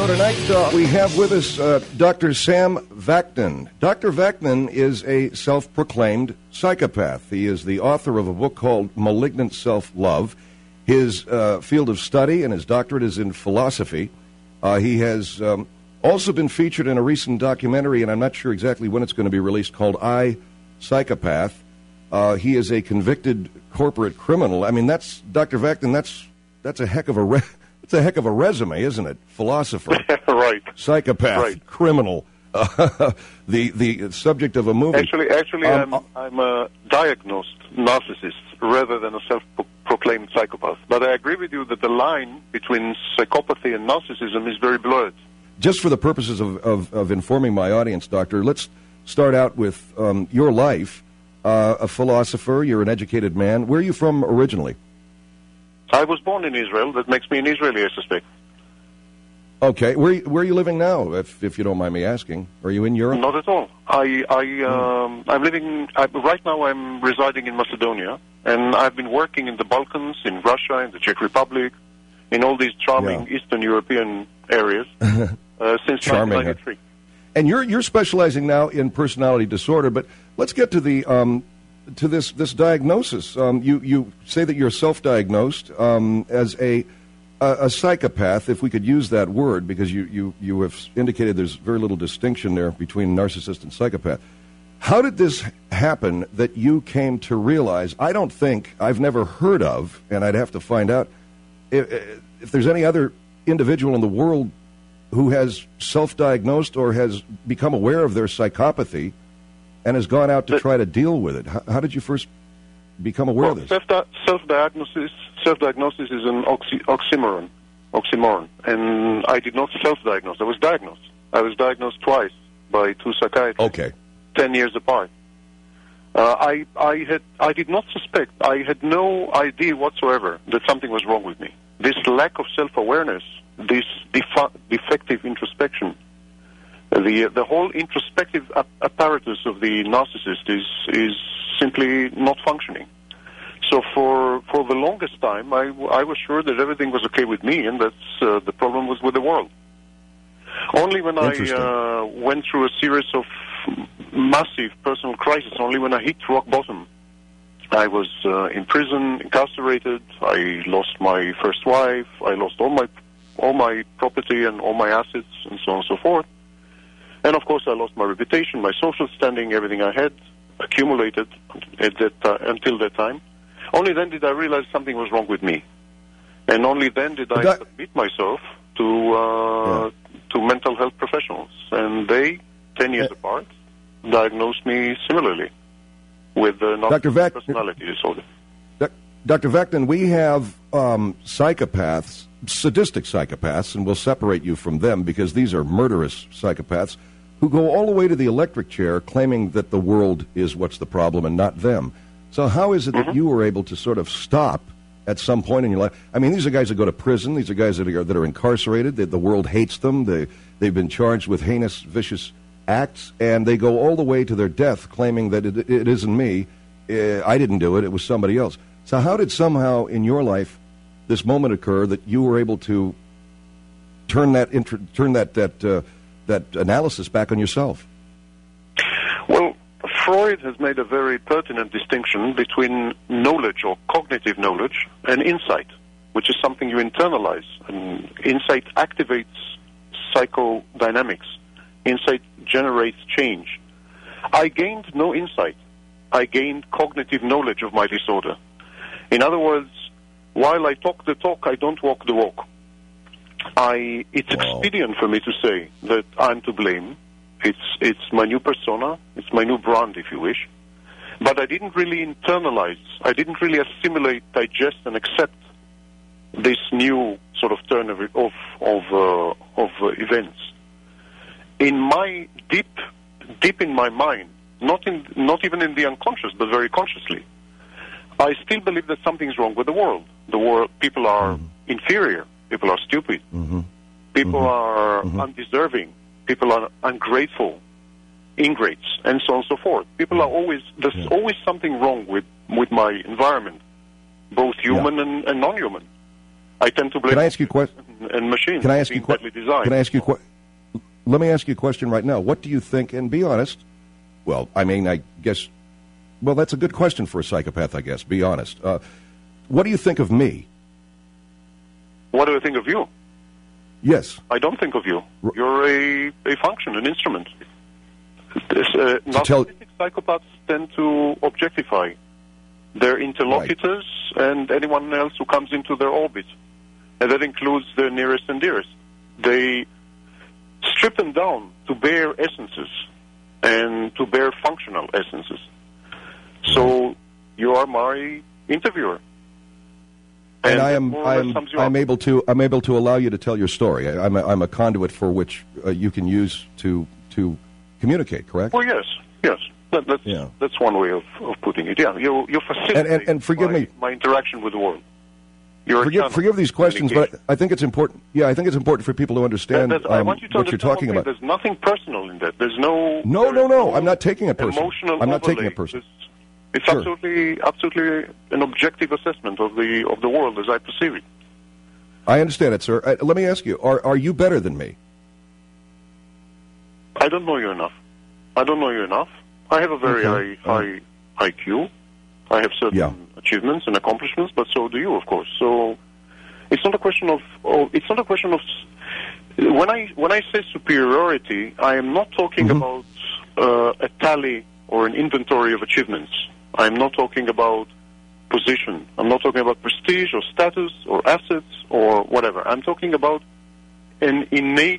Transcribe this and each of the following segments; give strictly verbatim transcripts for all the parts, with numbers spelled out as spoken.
show tonight. Uh, we have with us uh, Doctor Sam Vaknin. Doctor Vaknin is a self-proclaimed psychopath. He is the author of a book called Malignant Self-Love. His uh, field of study and his doctorate is in philosophy. Uh, he has um, also been featured in a recent documentary, and I'm not sure exactly when it's going to be released, called I, Psychopath. Uh, he is a convicted corporate criminal. I mean, that's, Doctor Vaknin, that's, that's a heck of a... Re- It's a heck of a resume, isn't it? Philosopher, right? Psychopath, right. Criminal, uh, the the subject of a movie. Actually, actually, um, I'm I'm a diagnosed narcissist rather than a self-proclaimed psychopath. But I agree with you that the line between psychopathy and narcissism is very blurred. Just for the purposes of of, of informing my audience, Doctor, let's start out with um, your life. Uh, a philosopher, you're an educated man. Where are you from originally? I was born in Israel. That makes me an Israeli, I suspect. Okay. Where, where are you living now, if if you don't mind me asking? Are you in Europe? Not at all. I, I, um, I'm living... I, right now I'm residing in Macedonia, and I've been working in the Balkans, in Russia, in the Czech Republic, in all these charming yeah. Eastern European areas uh, since charming, nineteen ninety-three. And you're you're specializing now in personality disorder, but let's get to the... Um, to this this diagnosis. Um, you, you say that you're self-diagnosed um, as a, a a psychopath, if we could use that word, because you, you, you have indicated there's very little distinction there between narcissist and psychopath. How did this happen that you came to realize, I don't think, I've never heard of, and I'd have to find out, if, if there's any other individual in the world who has self-diagnosed or has become aware of their psychopathy and has gone out to try to deal with it. How, how did you first become aware well, of this? Self-di- self-diagnosis, self-diagnosis is an oxy- oxymoron, oxymoron, and I did not self-diagnose. I was diagnosed. I was diagnosed twice by two psychiatrists. Okay. Ten years apart. Uh, I, I had, I did not suspect. I had no idea whatsoever that something was wrong with me. This lack of self-awareness, this defa- defective introspection. The the whole introspective ap- apparatus of the narcissist is is simply not functioning. So for for the longest time, I, I was sure that everything was okay with me, and that uh, the problem was with the world. Only when I uh, went through a series of massive personal crises, only when I hit rock bottom, I was uh, in prison, incarcerated. I lost my first wife. I lost all my all my property and all my assets, and so on and so forth. And, of course, I lost my reputation, my social standing, everything I had accumulated at that, uh, until that time. Only then did I realize something was wrong with me. And only then did I that... submit myself to uh, yeah. to mental health professionals. And they, ten years uh, apart, diagnosed me similarly with uh, Doctor Vac- personality disorder. Doctor Vaknin, we have um, psychopaths, sadistic psychopaths, and we'll separate you from them because these are murderous psychopaths who go all the way to the electric chair claiming that the world is what's the problem and not them. So how is it mm-hmm. that you were able to sort of stop at some point in your life? I mean, these are guys that go to prison. These are guys that are, that are incarcerated. That the world hates them. They, they've been charged with heinous, vicious acts, and they go all the way to their death claiming that it, it isn't me. Uh, I didn't do it. It was somebody else. So how did somehow in your life this moment occur that you were able to turn that intro, turn that that uh, that analysis back on yourself? Well, Freud has made a very pertinent distinction between knowledge or cognitive knowledge and insight, which is something you internalize. And insight activates psychodynamics. Insight generates change. I gained no insight. I gained cognitive knowledge of my disorder. In other words, while I talk the talk, I don't walk the walk. I, it's wow. expedient for me to say that I'm to blame. It's it's my new persona. It's my new brand, if you wish. But I didn't really internalize. I didn't really assimilate, digest, and accept this new sort of turn of of of, uh, of uh, events. In my deep, deep in my mind, not in not even in the unconscious, but very consciously, I still believe that something's wrong with the world. The world, people are mm-hmm. inferior. People are stupid. Mm-hmm. People mm-hmm. are mm-hmm. undeserving. People are ungrateful, ingrates, and so on and so forth. People are always, there's yeah. always something wrong with, with my environment, both human yeah. and, and non-human. I tend to blame Can I ask you a question? and machines. Can I ask you being badly designed. Can I ask you a question? Let me ask you a question right now. What do you think, and be honest, well, I mean, I guess, well, that's a good question for a psychopath, I guess, be honest. Uh, what do you think of me? What do I think of you? Yes. I don't think of you. You're a, a function, an instrument. This, uh, narcissistic tell- psychopaths tend to objectify their interlocutors right. and anyone else who comes into their orbit. And that includes their nearest and dearest. They strip them down to bare essences and to bare functional essences. So you are my interviewer. And, and I am I'm, I'm able to I'm able to allow you to tell your story. I, I'm a, I'm a conduit for which uh, you can use to to communicate. Correct? Well, yes, yes. That, that's yeah. that's one way of, of putting it. Yeah, you you facilitate and, and, and forgive my, me. my interaction with the world. You're forgive, forgive these questions, but I think it's important. Yeah, I think it's important for people to understand that, I um, want you to what you're talking about. There's nothing personal in that. There's no. No, no, no. no I'm not taking it personal. Emotional I'm not overlay. taking it personal. It's, it's sure. absolutely, absolutely an objective assessment of the of the world as I perceive it. I understand it, sir. Uh, let me ask you: Are are you better than me? I don't know you enough. I don't know you enough. I have a very okay. high high I Q. I have certain yeah. achievements and accomplishments, but so do you, of course. So it's not a question of. Oh, it's not a question of. When I when I say superiority, I am not talking mm-hmm. about uh, a tally or an inventory of achievements. I'm not talking about position. I'm not talking about prestige or status or assets or whatever. I'm talking about an innate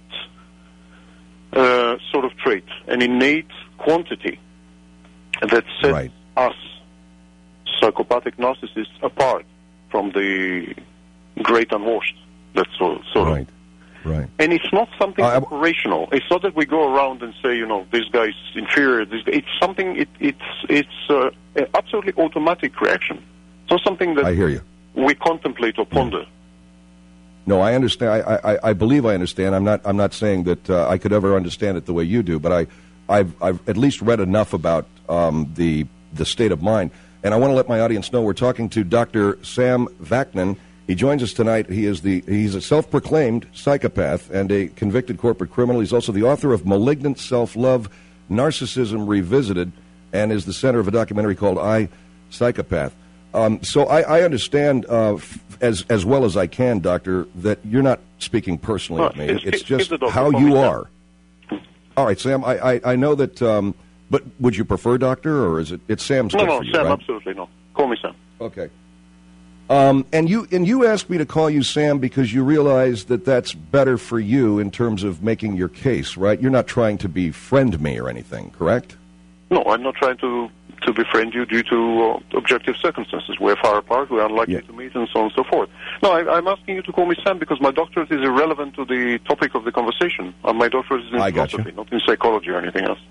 uh, sort of trait, an innate quantity that sets right. us, psychopathic narcissists, apart from the great unwashed. That's sort of. Right. Right. And it's not something uh, operational. It's not that we go around and say, you know, this guy's inferior. This, it's something. It, it's it's uh, an absolutely automatic reaction. It's not something that I hear you. we contemplate or ponder. Yeah. No, I understand. I, I, I believe I understand. I'm not. I'm not saying that uh, I could ever understand it the way you do, but I, I've, I've at least read enough about um, the the state of mind, and I want to let my audience know we're talking to Doctor Sam Vaknin. He joins us tonight. He is the he's a self-proclaimed psychopath and a convicted corporate criminal. He's also the author of Malignant Self-Love, Narcissism Revisited, and is the center of a documentary called I, Psychopath. Um, so I, I understand uh, f- as as well as I can, Doctor, that you're not speaking personally No, with me. it's- It's it's just the doctor how for you me, are. All right, Sam. I, I, I know that. Um, but would you prefer Doctor, or is it it's Sam's No, good no, for you, Sam, right? absolutely no. Call me Sam. Okay. Um, and you and you asked me to call you Sam because you realize that that's better for you in terms of making your case, right? You're not trying to befriend me or anything, correct? No, I'm not trying to to befriend you due to uh, objective circumstances. We're far apart. We're unlikely Yeah. to meet, and so on and so forth. No, I, I'm asking you to call me Sam because my doctorate is irrelevant to the topic of the conversation. Uh, my doctorate is in I gotcha. philosophy, not in psychology or anything else.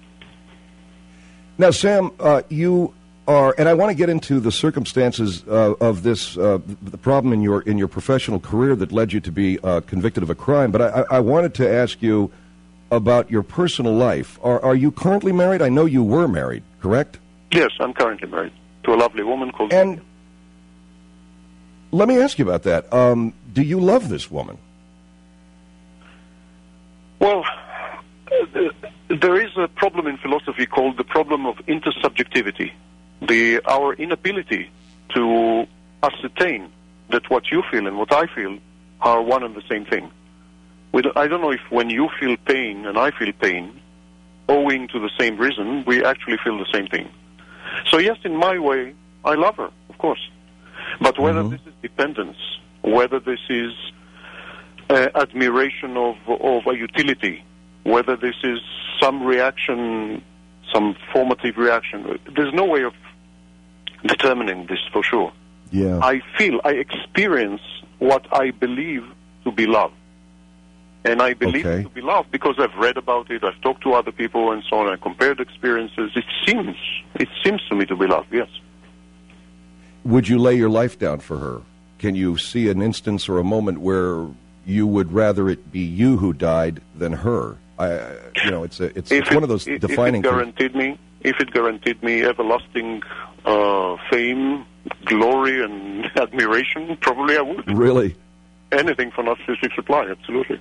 Now, Sam, uh, you are, and I want to get into the circumstances uh, of this, uh, the problem in your in your professional career that led you to be uh, convicted of a crime. But I, I wanted to ask you about your personal life. Are, are you currently married? I know you were married, correct? Yes, I'm currently married to a lovely woman called. And let me ask you about that. Um, do you love this woman? Well, uh, there is a problem in philosophy called the problem of intersubjectivity. The our inability to ascertain that what you feel and what I feel are one and the same thing. With, I don't know if when you feel pain and I feel pain, owing to the same reason, we actually feel the same thing. So yes, in my way, I love her, of course. But whether Mm-hmm. this is dependence, whether this is uh, admiration of, of a utility, whether this is some reaction, some formative reaction, there's no way of determining this for sure. Yeah. I feel, I experience what I believe to be love. And I believe Okay. it to be love because I've read about it, I've talked to other people and so on, I compared experiences. It seems, it seems to me to be love, yes. Would you lay your life down for her? Can you see an instance or a moment where you would rather it be you who died than her? I, you know, it's a, it's, If it's it- one of those if defining it things. guaranteed me, if it guaranteed me everlasting uh, fame, glory, and admiration, probably I would. Really? anything for narcissistic supply, absolutely.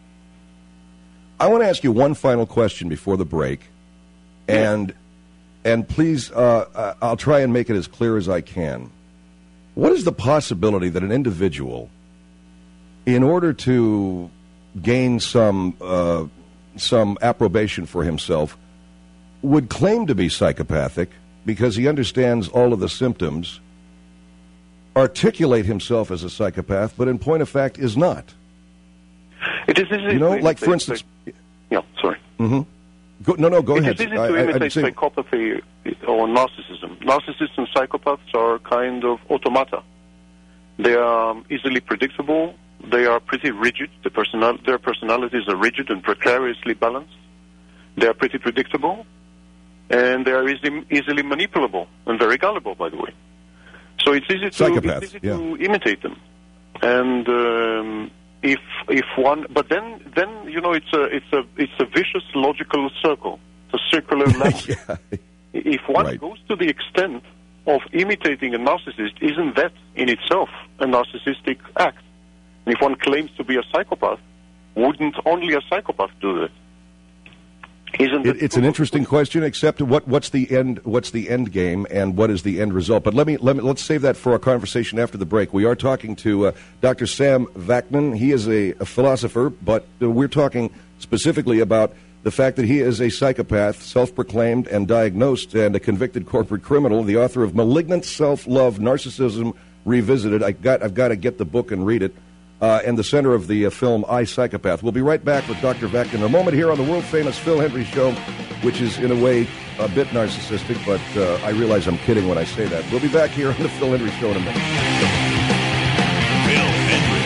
I want to ask you one final question before the break, and yeah. and please, uh, I'll try and make it as clear as I can. What is the possibility that an individual, in order to gain some uh, some approbation for himself, would claim to be psychopathic because he understands all of the symptoms, articulate himself as a psychopath, but in point of fact is not? It is easy, you know, like for instance. Yeah, sorry. Mm-hmm. Go, no, no, go it ahead. It's easy I, to I, imitate saying... psychopathy or narcissism. Narcissists and psychopaths are kind of automata. They are easily predictable. They are pretty rigid. The personal, their personalities are rigid and precariously balanced. They are pretty predictable. And they are easy, easily manipulable and very gullible, by the way. So it's easy to, it's easy yeah. to imitate them. And... Um, If if one, but then then you know it's a it's a it's a vicious logical circle, it's a circular level. yeah. If one right. goes to the extent of imitating a narcissist, isn't that in itself a narcissistic act? And if one claims to be a psychopath, wouldn't only a psychopath do that? Isn't it, it's an interesting question. Except what what's the end what's the end game and what is the end result? But let me let me let's save that for our conversation after the break. We are talking to uh, Doctor Sam Vaknin. He is a, a philosopher, but uh, we're talking specifically about the fact that he is a psychopath, self-proclaimed and diagnosed, and a convicted corporate criminal. The author of Malignant Self-Love: Narcissism Revisited. I got I've got to get the book and read it. Uh, and the center of the uh, film I, Psychopath. We'll be right back with Doctor Vaknin in a moment here on the world-famous Phil Hendrie Show, which is, in a way, a bit narcissistic, but uh, I realize I'm kidding when I say that. We'll be back here on the Phil Hendrie Show in a minute. Phil Hendrie.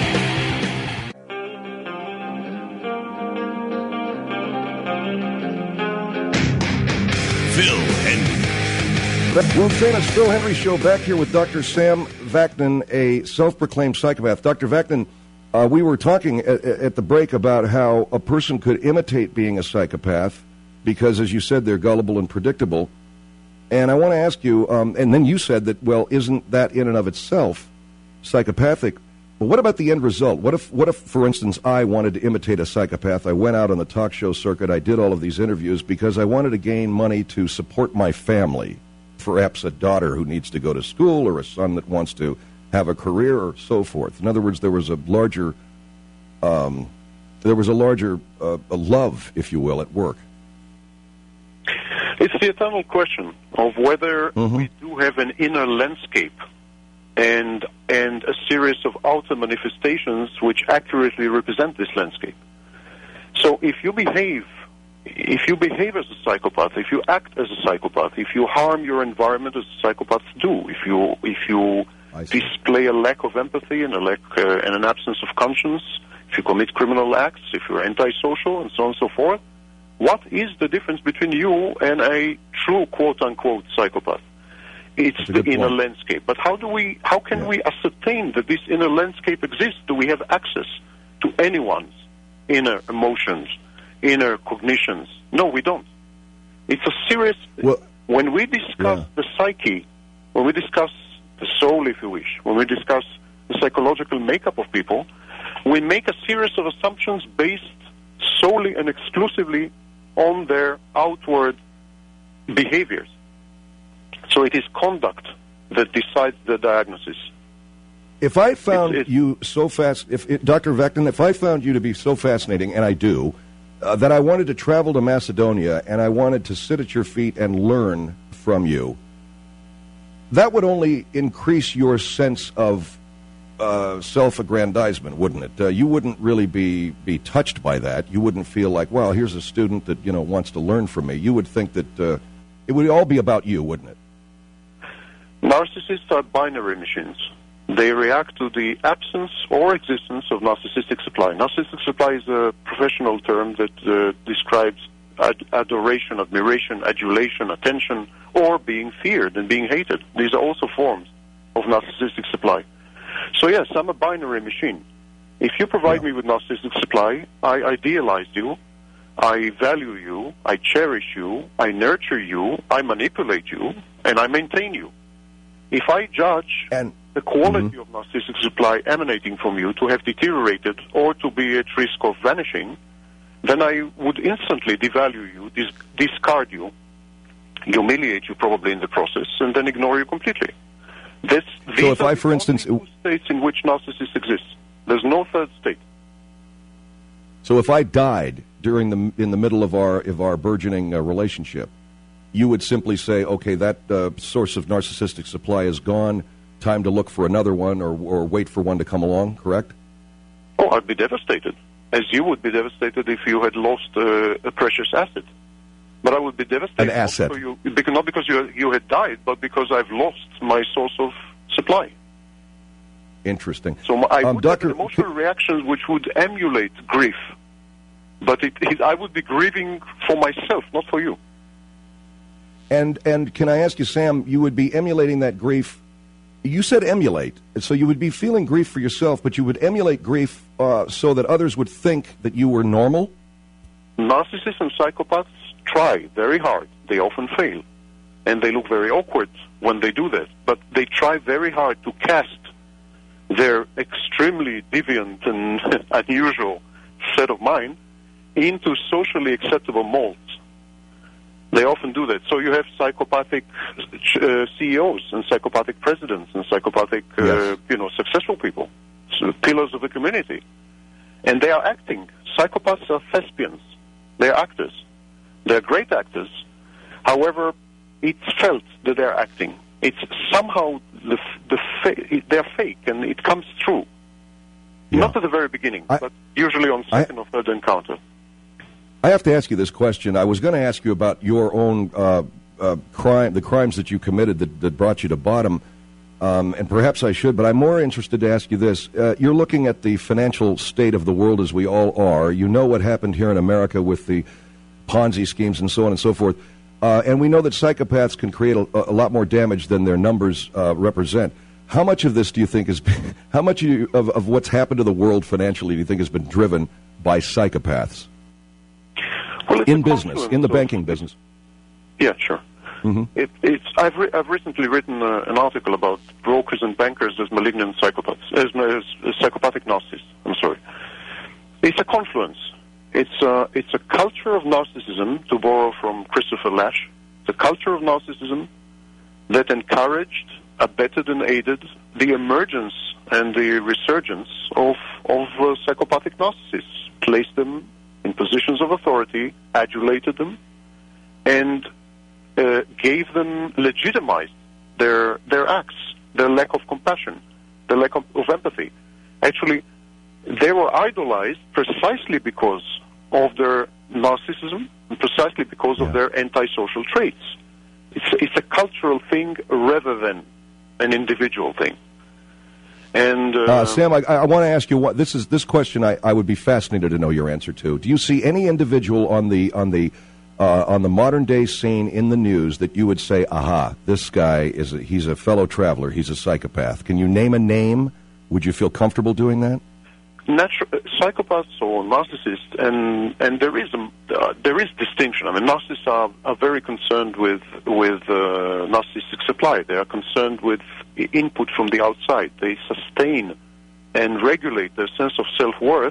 Phil Hendrie. World-famous Phil Hendrie Show back here with Doctor Sam Vaknin, a self-proclaimed psychopath. Doctor Vaknin, Uh, we were talking at, at the break about how a person could imitate being a psychopath because, as you said, they're gullible and predictable. And I want to ask you, um, and then you said that, well, isn't that in and of itself psychopathic? But what about the end result? What if, what if, for instance, I wanted to imitate a psychopath? I went out on the talk show circuit. I did all of these interviews because I wanted to gain money to support my family, perhaps a daughter who needs to go to school or a son that wants to have a career or so forth. In other words, there was a larger, um, there was a larger uh, a love, if you will, at work. It's the eternal question of whether mm-hmm. we do have an inner landscape and and a series of outer manifestations which accurately represent this landscape. So if you behave, if you behave as a psychopath, if you act as a psychopath, if you harm your environment as psychopaths do, if you if you display a lack of empathy and a lack uh, and an absence of conscience, if you commit criminal acts, if you're antisocial, and so on and so forth, what is the difference between you and a true quote-unquote psychopath? It's the inner point. landscape. But how do we? How can yeah. we ascertain that this inner landscape exists? Do we have access to anyone's inner emotions, inner cognitions? No, we don't. It's a serious. Well, when we discuss yeah. the psyche, when we discuss the soul, if you wish, when we discuss the psychological makeup of people, we make a series of assumptions based solely and exclusively on their outward behaviors. So it is conduct that decides the diagnosis. If I found it's, it's, you so fast, if it, Doctor Vaknin, if I found you to be so fascinating, and I do, uh, that I wanted to travel to Macedonia and I wanted to sit at your feet and learn from you, that would only increase your sense of uh, self-aggrandizement, wouldn't it? Uh, you wouldn't really be, be touched by that. You wouldn't feel like, well, here's a student that, you know, wants to learn from me. You would think that uh, it would all be about you, wouldn't it? Narcissists are binary machines. They react to the absence or existence of narcissistic supply. Narcissistic supply is a professional term that uh, describes ad- adoration, admiration, adulation, attention, or being feared and being hated. These are also forms of narcissistic supply. So yes, I'm a binary machine. If you provide yeah. me with narcissistic supply, I idealize you, I value you, I cherish you, I nurture you, I manipulate you, and I maintain you. If I judge And the quality Mhm. of narcissistic supply emanating from you to have deteriorated or to be at risk of vanishing, then I would instantly devalue you, dis- discard you, humiliate you probably in the process, and then ignore you completely. This, these if are I, the for only instance- two states in which narcissist exists. There's no third state. so if I died during the in the middle of our of our burgeoning uh, relationship, you would simply say, okay, that uh, source of narcissistic supply is gone. Time to look for another one, or or wait for one to come along. Correct? Oh, I'd be devastated, as you would be devastated if you had lost uh, a precious asset. But I would be devastated. An asset. Not, you, because, not because you, you had died, but because I've lost my source of supply. Interesting. So I Um, would Doctor have emotional reactions which would emulate grief. But it, it, I would be grieving for myself, not for you. And and can I ask you, Sam? You would be emulating that grief. You said emulate, so you would be feeling grief for yourself, but you would emulate grief uh, so that others would think that you were normal. Narcissists and psychopaths try very hard. They often fail. And they look very awkward when they do that. But they try very hard to cast their extremely deviant and unusual set of mind into socially acceptable molds. They often do that. So you have psychopathic uh, C E Os and psychopathic presidents and psychopathic, uh, Yes. you know, successful people, so pillars of the community. And they are acting. Psychopaths are thespians. They are actors. They're great actors. However, it's felt that they're acting. It's somehow the, the fa- they're fake, and it comes through. Yeah. Not at the very beginning, I- but usually on second I- or third encounter. I have to ask you this question. I was going to ask you about your own uh, uh, crime, the crimes that you committed that, that brought you to bottom, um, and perhaps I should, but I'm more interested to ask you this. Uh, you're looking at the financial state of the world as we all are. You know what happened here in America with the Ponzi schemes and so on and so forth. Uh, and we know that psychopaths can create a, a lot more damage than their numbers uh, represent. How much of this do you think is, how much of, you, of, of what's happened to the world financially do you think has been driven by psychopaths? Well, it's In a business, confluence in the of- banking business. Yeah, sure. Mm-hmm. It, it's I've re- I've recently written uh, an article about brokers and bankers as malignant psychopaths, as, as, as psychopathic narcissists. I'm sorry. It's a confluence. It's a it's a culture of narcissism, to borrow from Christopher Lasch. It's a culture of narcissism that encouraged, abetted, and aided the emergence and the resurgence of of uh, psychopathic narcissists. Placed them in positions of authority, adulated them, and uh, gave them, legitimized their their acts, their lack of compassion, their lack of, of empathy. Actually, they were idolized precisely because of their narcissism and precisely because Yeah. of their antisocial traits. It's, it's a cultural thing rather than an individual thing. And uh, Uh, Sam, I, I want to ask you what this is. This question, I, I would be fascinated to know your answer to. Do you see any individual on the on the uh, on the modern day scene in the news that you would say, "Aha, this guy is a, he's a fellow traveler. He's a psychopath." Can you name a name? Would you feel comfortable doing that? Natu- uh, psychopaths or narcissists, and and there is a, uh, there is distinction. I mean, narcissists are, are very concerned with with uh, narcissistic supply. They are concerned with i- input from the outside. They sustain and regulate their sense of self-worth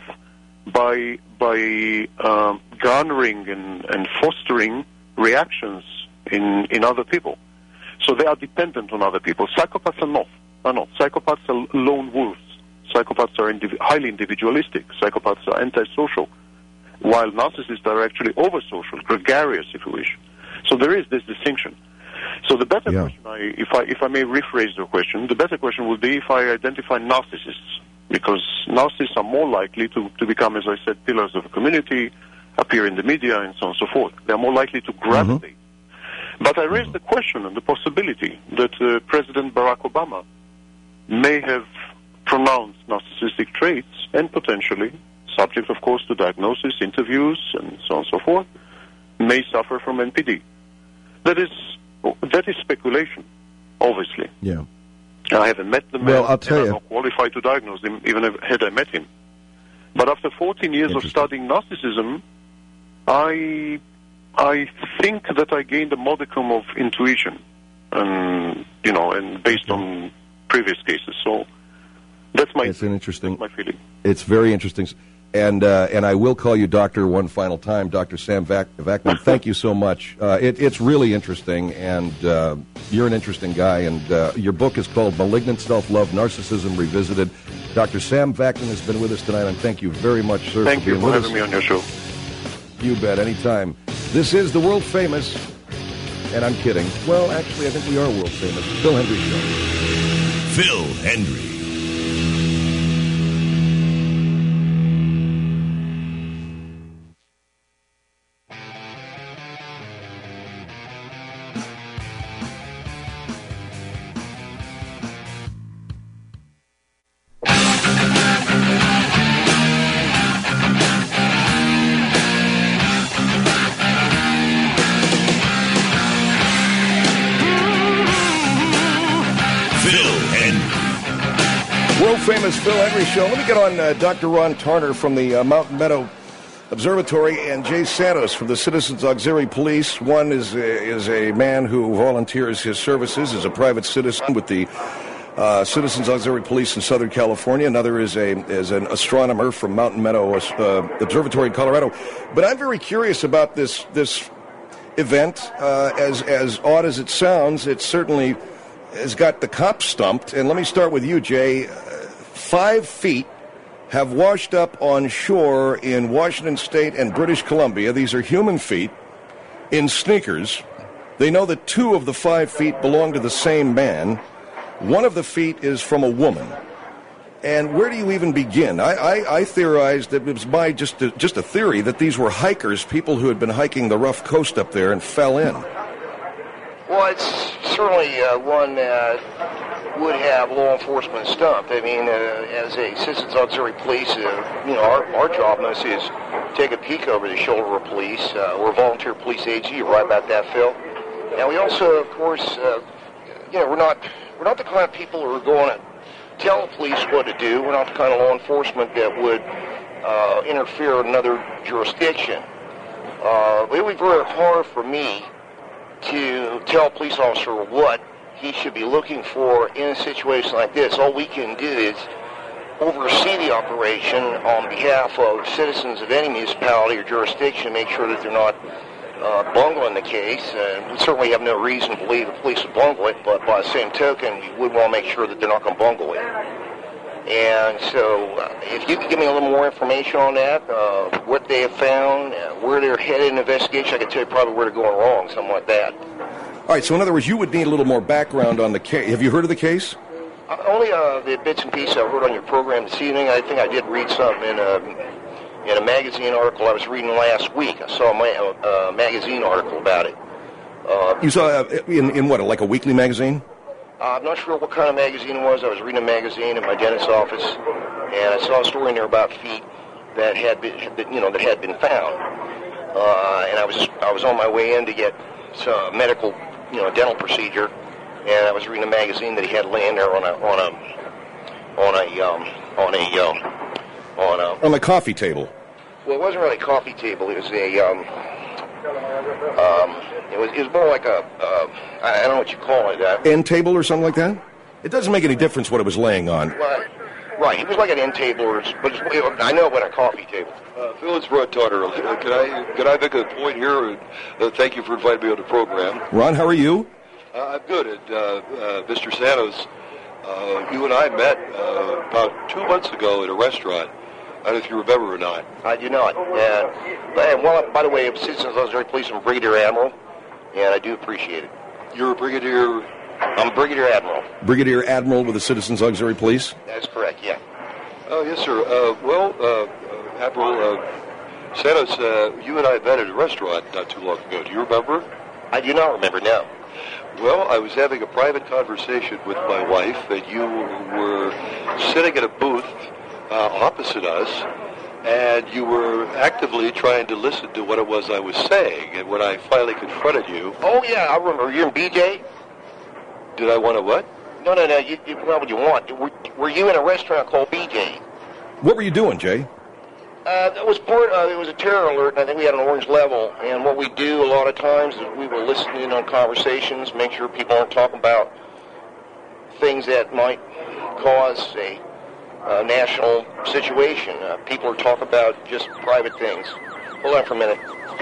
by by um, garnering and, and fostering reactions in in other people. So they are dependent on other people. Psychopaths are not. Are not. Psychopaths are lone wolves. Psychopaths are indiv- highly individualistic. Psychopaths are antisocial, while narcissists are actually over-social, gregarious, if you wish. So there is this distinction. So the better Yeah. question, I, if I if I may rephrase the question, the better question would be if I identify narcissists, because narcissists are more likely to, to become, as I said, pillars of a community, appear in the media, and so on and so forth. They are more likely to gravitate. But I raise the question and the possibility that uh, President Barack Obama may have pronounced narcissistic traits and potentially, subject of course to diagnosis, interviews, and so on and so forth, may suffer from N P D. That is that is speculation, obviously. Yeah. I haven't met the man, Well, I'll tell and you. I'm not qualified to diagnose him, even if, had I met him. But after fourteen years of Interesting. studying narcissism, I I think that I gained a modicum of intuition and you know, and based on previous cases. So that's my it's an interesting my feeling. It's very interesting, and uh, and I will call you Doctor one final time, Doctor Sam Vac- Vaknin. Thank you so much. Uh, it, it's really interesting, and uh, you're an interesting guy. And uh, your book is called "Malignant Self-Love: Narcissism Revisited." Doctor Sam Vaknin has been with us tonight, and thank you very much, sir. Thank for you being for with having us. me on your show. You bet, anytime. This is the world famous, and I'm kidding. Well, actually, I think we are world famous. Phil Hendrie Show. Phil Hendrie. Famous Phil Hendrie Show. Let me get on uh, Doctor Ron Tarner from the uh, Mountain Meadow Observatory and Jay Santos from the Citizens Auxiliary Police. One is a, is a man who volunteers his services as a private citizen with the uh, Citizens Auxiliary Police in Southern California. Another is a is an astronomer from Mountain Meadow uh, Observatory in Colorado. But I'm very curious about this this event. Uh, as as odd as it sounds, it certainly has got the cops stumped. And let me start with you, Jay. Five feet have washed up on shore in Washington State and British Columbia. These are human feet in sneakers. They know that two of the five feet belong to the same man. One of the feet is from a woman. And where do you even begin? I, I, I theorized that it was my just a, just a theory that these were hikers, people who had been hiking the rough coast up there and fell in. Well, it's certainly uh, one that would have law enforcement stumped. I mean, uh, as a Citizens Auxiliary Police, uh, you know, our, our job mostly is take a peek over the shoulder of police. Uh, we're a volunteer police agency. You're right about that, Phil. And we also, of course, uh, you know, we're not we're not the kind of people who are going to tell the police what to do. We're not the kind of law enforcement that would uh, interfere in another jurisdiction. Uh, it would be very hard for me to tell a police officer what he should be looking for in a situation like this. All we can do is oversee the operation on behalf of citizens of any municipality or jurisdiction, make sure that they're not uh, bungling the case. And we certainly have no reason to believe the police would bungle it, but by the same token, we would want to make sure that they're not going to bungle it. And so uh, if you could give me a little more information on that, uh, what they have found, uh, where they're headed in the investigation, I can tell you probably where they're going wrong, something like that. All right, so in other words, you would need a little more background on the case. Have you heard of the case? Uh, only uh, the bits and pieces I heard on your program this evening. I think I did read something in a, in a magazine article I was reading last week. I saw a ma- uh, magazine article about it. Uh, you saw uh, in, in what, like a weekly magazine? Uh, I'm not sure what kind of magazine it was. I was reading a magazine in my dentist's office, and I saw a story in there about feet that had been, that, you know, that had been found. Uh, and I was I was on my way in to get some medical, you know, dental procedure, and I was reading a magazine that he had laying there on a on a on a um, on a um, on a on a coffee table. Well, it wasn't really a coffee table. It was a um, um, it was it was more like a uh, I don't know what you call it. Uh, end table or something like that. It doesn't make any difference what it was laying on. Right, right. It was like an end table, or but it's, it, I know it went a coffee table. Uh, Phil, it's Ron Tarter. Uh, can I can I make a point here? Uh, thank you for inviting me on the program. Ron, how are you? Uh, I'm good. And, uh, uh, Mister Santos, uh, you and I met uh, about two months ago at a restaurant. I don't know if you remember or not. I do not. And, and well, by the way, I'm Citizens Auxiliary Police. I'm Brigadier Admiral, and I do appreciate it. You're a Brigadier? I'm a Brigadier Admiral. Brigadier Admiral with the Citizens Auxiliary Police? That's correct, yeah. Oh, yes, sir. Uh, well, uh, Admiral uh, Santos, uh, you and I met at a restaurant not too long ago. Do you remember? I do not remember, no. Well, I was having a private conversation with my wife, and you were sitting at a booth uh, opposite us, and you were actively trying to listen to what it was I was saying. And when I finally confronted you... Oh, yeah, I remember. You're in B J? Did I want to what? No, no, no. You, you, what would you want? Were, were you in a restaurant called B J? What were you doing, Jay? Uh, that was part of, it was a terror alert, and I think we had an orange level. And what we do a lot of times is we will listen in on conversations, make sure people aren't talking about things that might cause a uh, national situation. Uh, people are talking about just private things. Hold on for a minute.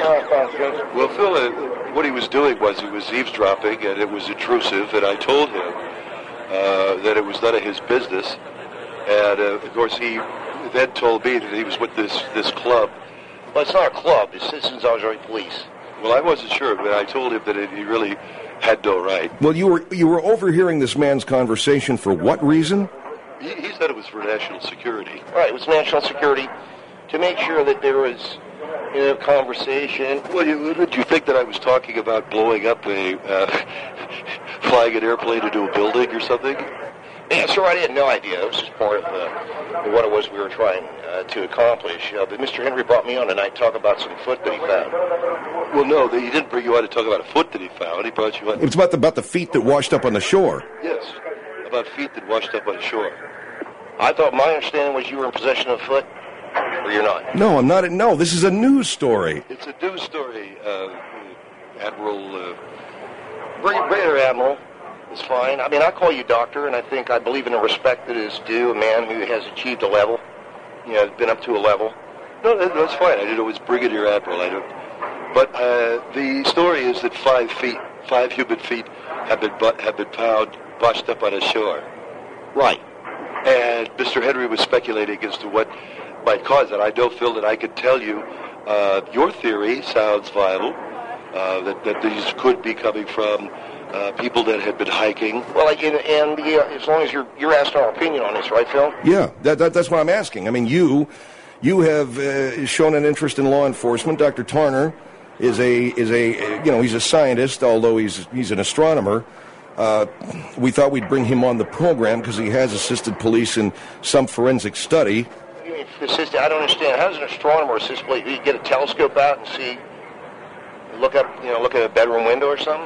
Well, Phil, uh, what he was doing was he was eavesdropping, and it was intrusive, and I told him uh, that it was none of his business. And, uh, of course, he then told me that he was with this, this club. Well, it's not a club. It's Citizens Auxiliary Police. Well, I wasn't sure, but I told him that it, he really had no right. Well, you were you were overhearing this man's conversation for what reason? He, he said it was for national security. Right, it was national security to make sure that there was, you know, conversation. Well, you, did you think that I was talking about blowing up a, uh, flying an airplane into a building or something? Yeah, sir, I had no idea. It was just part of uh, what it was we were trying uh, to accomplish. Uh, but Mister Henry brought me on tonight to talk about some foot that he found. Well, no, he didn't bring you on to talk about a foot that he found. He brought you on. It's about the, about the feet that washed up on the shore. Yes, about feet that washed up on the shore. I thought my understanding was you were in possession of a foot, or you're not. No, I'm not. No, this is a news story. It's a news story, uh, Admiral. Uh, Bring it, bring it, Admiral. It's fine. I mean, I call you doctor, and I think I believe in the respect that is due a man who has achieved a level, you know, been up to a level. No, that, that's fine. I didn't always Brigadier Admiral. I don't. But uh, the story is that five feet, five human feet, have been have been found washed up on a shore. Right. And Mister Henry was speculating as to what might cause it. I know, Phil, that I could tell you uh, your theory sounds viable. Uh, that that these could be coming from. Uh, people that had been hiking. Well, like, and, and uh, as long as you're you're asking our opinion on this, right, Phil? Yeah, that, that, that's what I'm asking. I mean, you you have uh, shown an interest in law enforcement. Doctor Tarner is a is a you know he's a scientist, although he's he's an astronomer. Uh, we thought we'd bring him on the program because he has assisted police in some forensic study. You mean assist? I don't understand. How does an astronomer assist police? You get a telescope out and see, look up, you know, look at a bedroom window or something?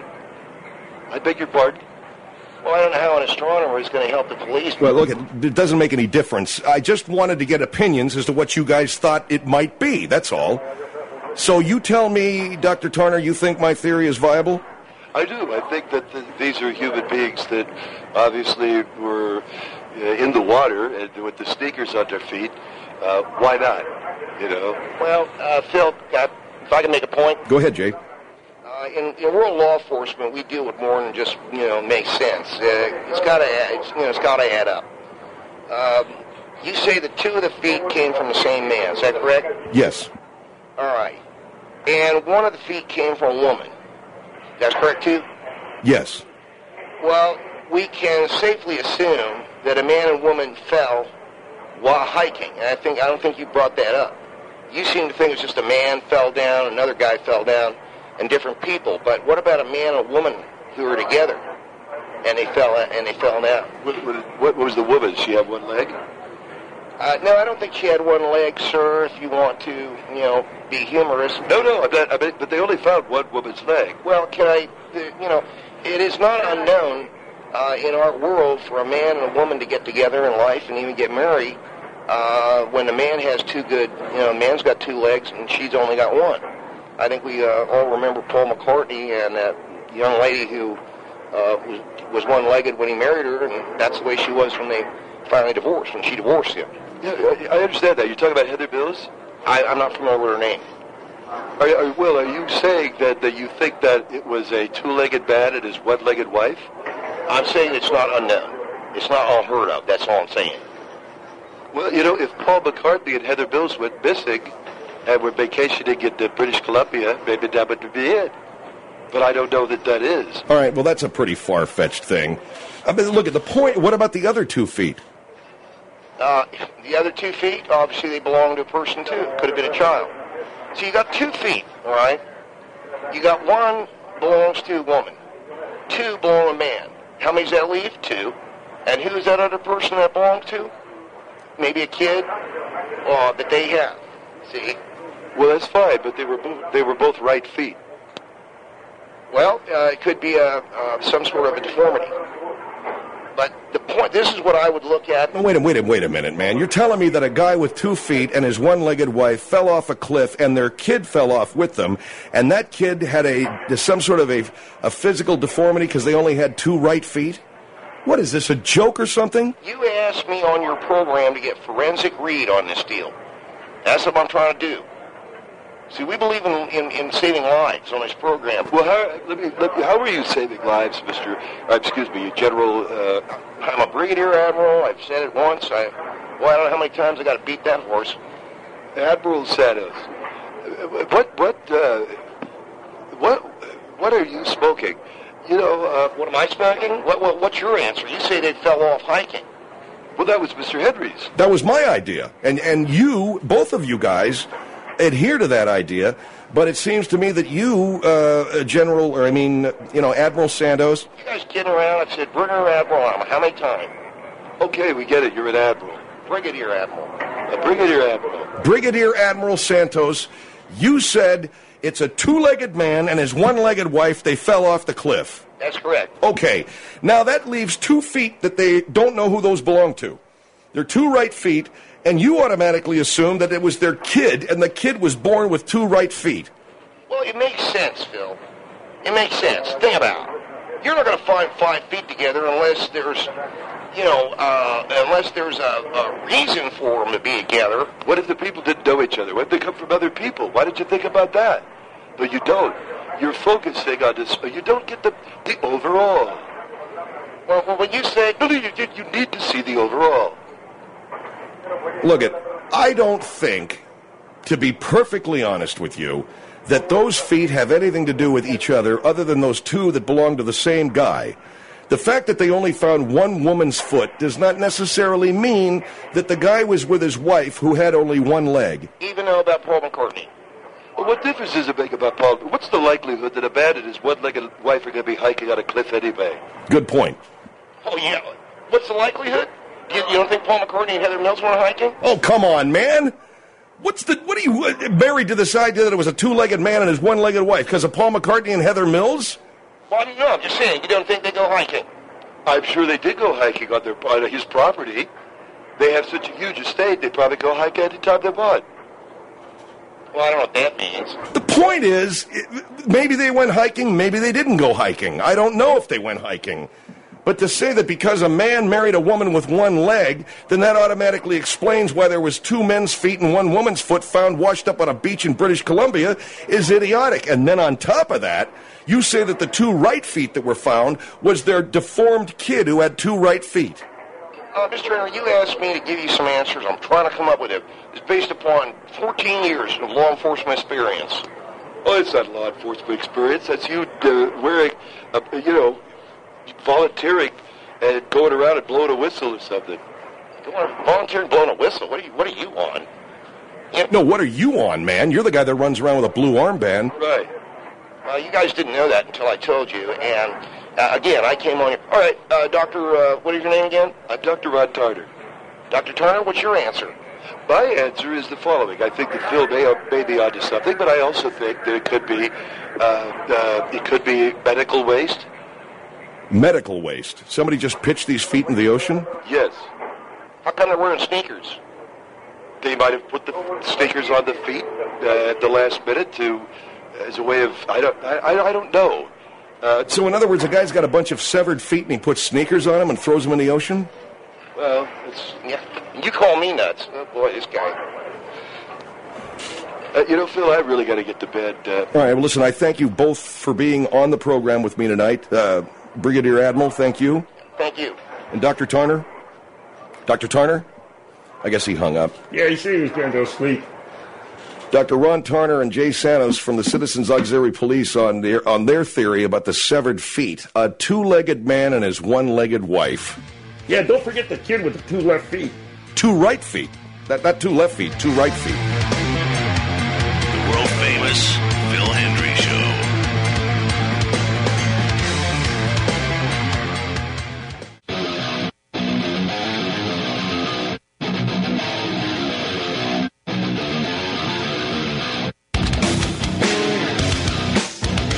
I beg your pardon? Well, I don't know how an astronomer is going to help the police. Well, look, it, it doesn't make any difference. I just wanted to get opinions as to what you guys thought it might be, that's all. So you tell me, Doctor Tarner, you think my theory is viable? I do. I think that the, these are human beings that obviously were uh, in the water and with the sneakers on their feet. Uh, why not? You know? Well, uh, Phil, uh, if I can make a point. Go ahead, Jay. Uh, in, in world law enforcement, we deal with more than just, you know, makes sense. Uh, it's got to, it's, you know, it's got to add up. Um, you say that two of the feet came from the same man. Is that correct? Yes. All right. And one of the feet came from a woman. That's correct too? Yes. Well, we can safely assume that a man and woman fell while hiking. And I think I don't think you brought that up. You seem to think it's just a man fell down, another guy fell down, and different people. But what about a man and a woman who were together and they fell and they fell down? What, what, what was the woman? She had one leg? Uh, no, I don't think she had one leg, sir. If you want to, you know, be humorous. No, no. I bet, I bet, but they only found one woman's leg. Well, can I? You know, it is not unknown uh, in our world for a man and a woman to get together in life and even get married. Uh, when the man has two good, you know, a man's got two legs and she's only got one. I think we uh, all remember Paul McCartney and that young lady who uh, was, was one-legged when he married her, and that's the way she was when they finally divorced, when she divorced him. Yeah, I understand that. You're talking about Heather Mills? I, I'm not familiar with her name. Are, are, Will, are you saying that, that you think that it was a two-legged man and his one-legged wife? I'm saying it's not unknown. It's not unheard of. That's all I'm saying. Well, you know, if Paul McCartney and Heather Mills went missing and were vacationing in uh, British Columbia, maybe that would be it. But I don't know that that is. All right, well, that's a pretty far-fetched thing. I mean, look at the point. What about the other two feet? Uh, the other two feet, obviously they belong to a person, too. Could have been a child. So you got two feet, all right? You got one belongs to a woman. Two belong to a man. How many does that leave? Two. And who's that other person that belongs to? Maybe a kid uh, that they have. See? Well, that's fine, but they were both, they were both right feet. Well, uh, it could be a, uh, some sort of a deformity. But the point. This is what I would look at. Wait a wait a wait a minute, man. You're telling me that a guy with two feet and his one-legged wife fell off a cliff, and their kid fell off with them, and that kid had a some sort of a a physical deformity because they only had two right feet? What is this, a joke or something? You asked me on your program to get forensic read on this deal. That's what I'm trying to do. See, we believe in, in, in saving lives on this program. Well, how, let me, let me, how are you saving lives, Mister Uh, excuse me, General? Uh, I'm a brigadier admiral. I've said it once. I, well, I don't know how many times I got to beat that horse. Admiral Santos. What, what, uh, what, what are you smoking? You know, uh, what am I smoking? What, what, what's your answer? You say they fell off hiking. Well, that was Mister Henry's. That was my idea, and and you, both of you guys, adhere to that idea. But it seems to me that you, uh, General, or I mean, you know, Admiral Santos. You guys kidding around? I've said Brigadier Admiral. How many times? Okay, we get it. You're an admiral. Brigadier Admiral. A Brigadier Admiral. Brigadier Admiral Santos, you said it's a two-legged man and his one-legged wife. They fell off the cliff. That's correct. Okay. Now that leaves two feet that they don't know who those belong to. They're two right feet, and you automatically assume that it was their kid, and the kid was born with two right feet. Well, it makes sense, Phil. It makes sense. Think about it. You're not going to find five feet together unless there's, you know, uh, unless there's a, a reason for them to be together. What if the people didn't know each other? What if they come from other people? Why did you think about that? But you don't. You're focusing on this. You don't get the the overall. Well, well when you say... No, you, you, you need to see the overall. Look, it. I don't think, to be perfectly honest with you, that those feet have anything to do with each other other than those two that belong to the same guy. The fact that they only found one woman's foot does not necessarily mean that the guy was with his wife who had only one leg. Even though about Paul McCartney. Well, what difference does it make about Paul? What's the likelihood that a man and his one-legged wife are going to be hiking on a cliff anyway? Good point. Oh, yeah. What's the likelihood? You, you don't think Paul McCartney and Heather Mills went hiking? Oh, come on, man. What's the, what are you uh, married to this idea that it was a two-legged man and his one-legged wife? Because of Paul McCartney and Heather Mills? Well, I don't know. I'm just saying. You don't think they go hiking? I'm sure they did go hiking on, their, on his property. They have such a huge estate, they probably go hike any time they want. Well, I don't know what that means. The point is, maybe they went hiking, maybe they didn't go hiking. I don't know if they went hiking. But to say that because a man married a woman with one leg, then that automatically explains why there was two men's feet and one woman's foot found washed up on a beach in British Columbia is idiotic. And then on top of that, you say that the two right feet that were found was their deformed kid who had two right feet. Uh, Mister Turner, you asked me to give you some answers. I'm trying to come up with it. It's based upon fourteen years of law enforcement experience. Oh, it's not law enforcement experience. That's you uh, wearing, a, you know, volunteering and going around and blowing a whistle or something. Volunteering blowing a whistle? What are you, what are you on? Yeah. No, what are you on, man? You're the guy that runs around with a blue armband. Right. Well, you guys didn't know that until I told you, and uh, again, I came on here. All right, uh, Doctor, uh, what is your name again? I'm Doctor Ron Turner. Doctor Turner, what's your answer? My answer is the following. I think that Phil may, may be onto something, but I also think that it could be, uh, uh, it could be medical waste. Medical waste? Somebody just pitched these feet in the ocean? Yes. How come they're wearing sneakers? They might have put the sneakers on the feet uh, at the last minute to, as a way of, I don't, I, I don't know. Uh, so in other words, a guy's got a bunch of severed feet and he puts sneakers on them and throws them in the ocean? Well, it's... Yeah, you call me nuts. Oh, boy, this guy. Uh, you know, Phil, I really got to get to bed. Uh... All right, well, listen, I thank you both for being on the program with me tonight. Uh, Brigadier Admiral, thank you. Thank you. And Doctor Turner? Doctor Turner? I guess he hung up. Yeah, he said he was going to go sleep. Doctor Ron Turner and Jay Santos from the Citizens Auxiliary Police on their, on their theory about the severed feet. A two-legged man and his one-legged wife. Yeah, don't forget the kid with the two left feet. Two right feet. That, not two left feet, two right feet. The world-famous Phil Hendry Show.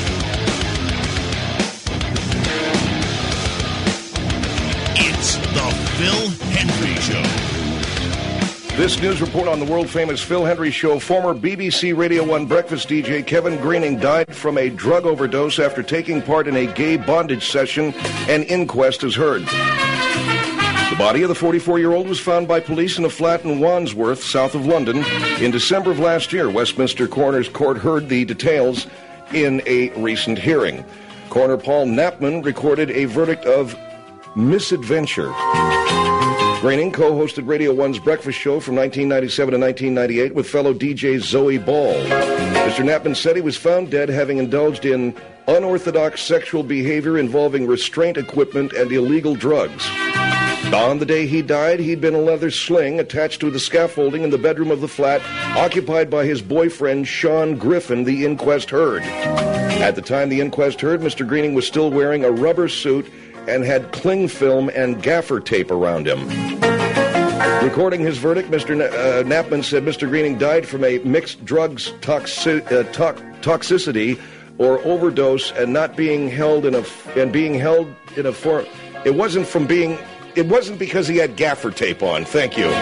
The Phil Hendrie Show. This news report on the world-famous Phil Hendrie Show. Former B B C Radio one breakfast D J Kevin Greening died from a drug overdose after taking part in a gay bondage session. An inquest is heard. The body of the forty-four-year-old was found by police in a flat in Wandsworth, south of London. In December of last year, Westminster Coroner's Court heard the details in a recent hearing. Coroner Paul Knapman recorded a verdict of misadventure. Greening co-hosted Radio one's breakfast show from nineteen ninety-seven to nineteen ninety-eight with fellow D J Zoe Ball. Mister Knapman said he was found dead having indulged in unorthodox sexual behavior involving restraint equipment and illegal drugs. On the day he died, he'd been in a leather sling attached to the scaffolding in the bedroom of the flat occupied by his boyfriend, Sean Griffin, the inquest heard. At the time the inquest heard, Mister Greening was still wearing a rubber suit and had cling film and gaffer tape around him. Recording his verdict, Mister N- uh, Knapman said Mister Greening died from a mixed drugs toxi- uh, to- toxicity or overdose and not being held in a f- and being held in a form. It wasn't from being. It wasn't because he had gaffer tape on. Thank you.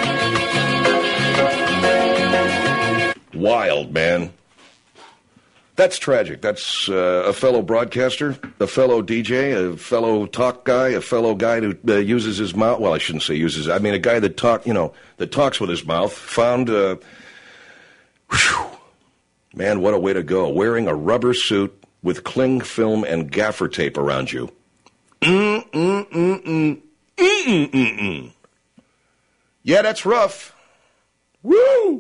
Wild, man. That's tragic. That's uh, a fellow broadcaster, a fellow D J, a fellow talk guy, a fellow guy who uh, uses his mouth. Well, I shouldn't say uses. I mean, a guy that talk, you know, that talks with his mouth. Found, uh, whew, man, what a way to go! Wearing a rubber suit with cling film and gaffer tape around you. Mm mm mm mm mm mm mm mm. Yeah, that's rough. Woo!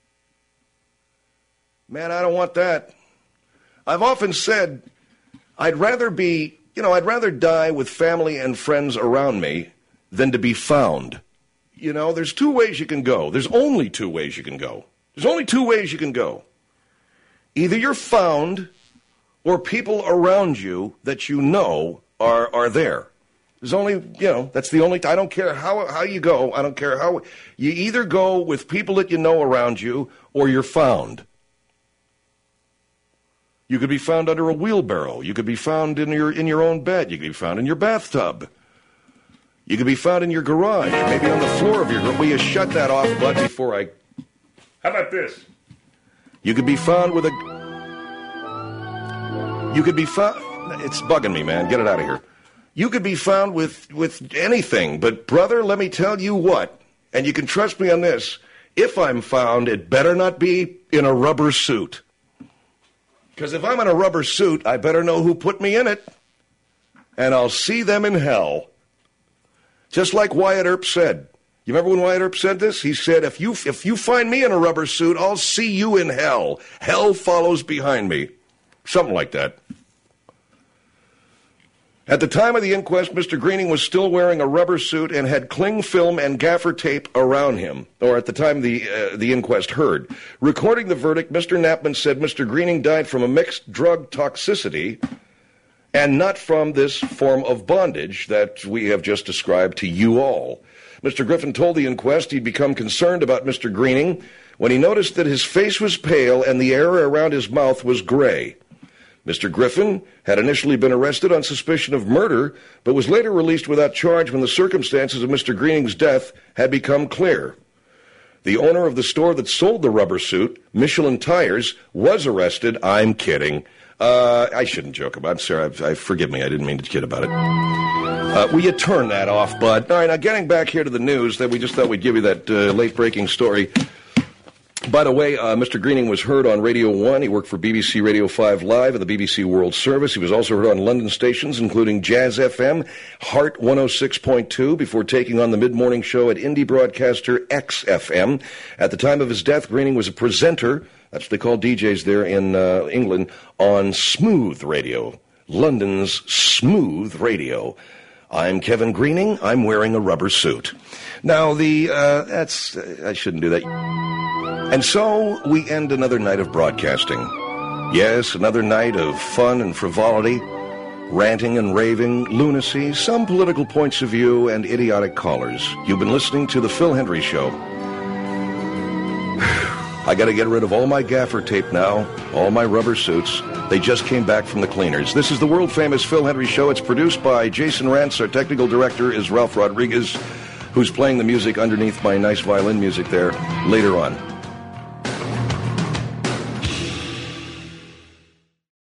Man, I don't want that. I've often said I'd rather be, you know, I'd rather die with family and friends around me than to be found. You know, there's two ways you can go. There's only two ways you can go. There's only two ways you can go. Either you're found or people around you that you know are are there. There's only, you know, that's the only, I don't care how how you go. I don't care how, you either go with people that you know around you or you're found. You could be found under a wheelbarrow. You could be found in your in your own bed. You could be found in your bathtub. You could be found in your garage, maybe on the floor of your garage. Will you shut that off, bud, before I... How about this? You could be found with a... You could be found... It's bugging me, man. Get it out of here. You could be found with, with anything, but, brother, let me tell you what, and you can trust me on this, if I'm found, it better not be in a rubber suit. Because if I'm in a rubber suit, I better know who put me in it. And I'll see them in hell. Just like Wyatt Earp said. You remember when Wyatt Earp said this? He said, if you if you find me in a rubber suit, I'll see you in hell. Hell follows behind me. Something like that. At the time of the inquest, Mister Greening was still wearing a rubber suit and had cling film and gaffer tape around him, or at the time the uh, the inquest heard. Recording the verdict, Mister Knapman said Mister Greening died from a mixed drug toxicity and not from this form of bondage that we have just described to you all. Mister Griffin told the inquest he'd become concerned about Mister Greening when he noticed that his face was pale and the area around his mouth was gray. Mister Griffin had initially been arrested on suspicion of murder, but was later released without charge when the circumstances of Mister Greening's death had become clear. The owner of the store that sold the rubber suit, Michelin Tires, was arrested. I'm kidding. Uh, I shouldn't joke about it. I'm sorry. I, I, forgive me. I didn't mean to kid about it. Uh, will you turn that off, bud? All right, now getting back here to the news, that we just thought we'd give you that uh, late-breaking story. By the way, uh, Mister Greening was heard on Radio one. He worked for B B C Radio five Live and the B B C World Service. He was also heard on London stations, including Jazz F M, Heart one oh six point two, before taking on the mid-morning show at indie broadcaster X F M. At the time of his death, Greening was a presenter, that's what they call D Js there in uh, England, on Smooth Radio, London's Smooth Radio. I'm Kevin Greening. I'm wearing a rubber suit. Now, the, uh, that's, uh, I shouldn't do that. And so we end another night of broadcasting. Yes, another night of fun and frivolity, ranting and raving, lunacy, some political points of view, and idiotic callers. You've been listening to The Phil Hendrie Show. I got to get rid of all my gaffer tape now, all my rubber suits. They just came back from the cleaners. This is the world-famous Phil Hendrie Show. It's produced by Jason Rantz. Our technical director is Ralph Rodriguez. who's playing the music underneath my nice violin music there later on.